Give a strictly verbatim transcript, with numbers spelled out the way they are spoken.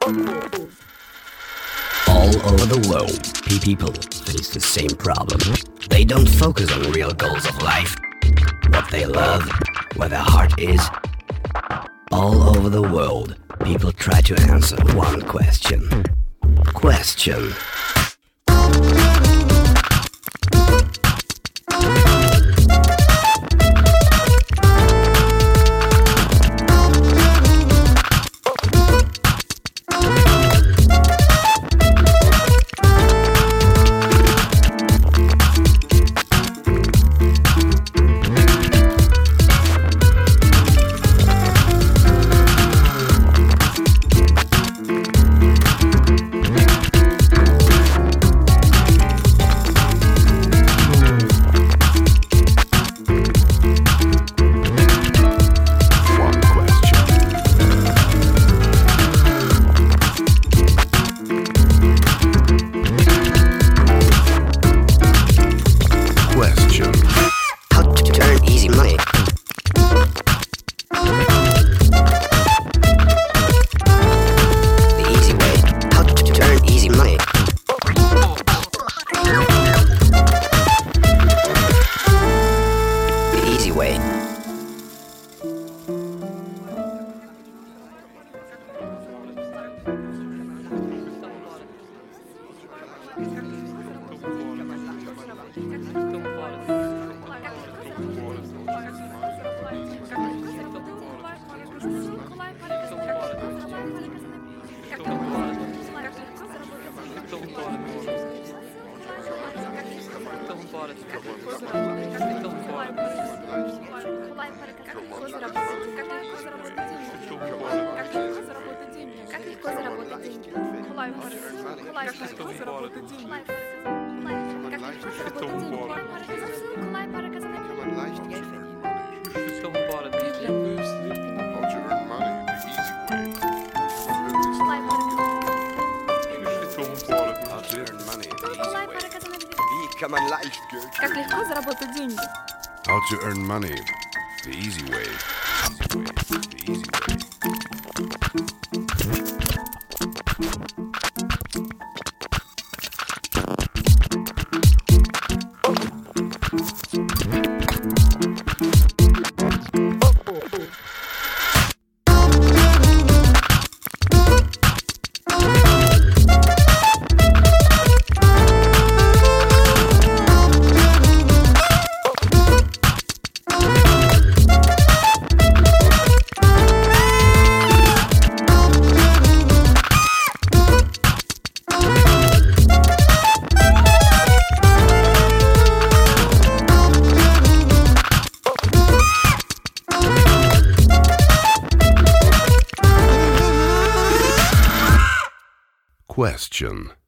All over the world, people face the same problem. They don't focus on real goals of life, what they love, where their heart is. All over the world, people try to answer one question. Question. Как легко заработать деньги? How to earn money the easy way. Easy way. The easy way. Question.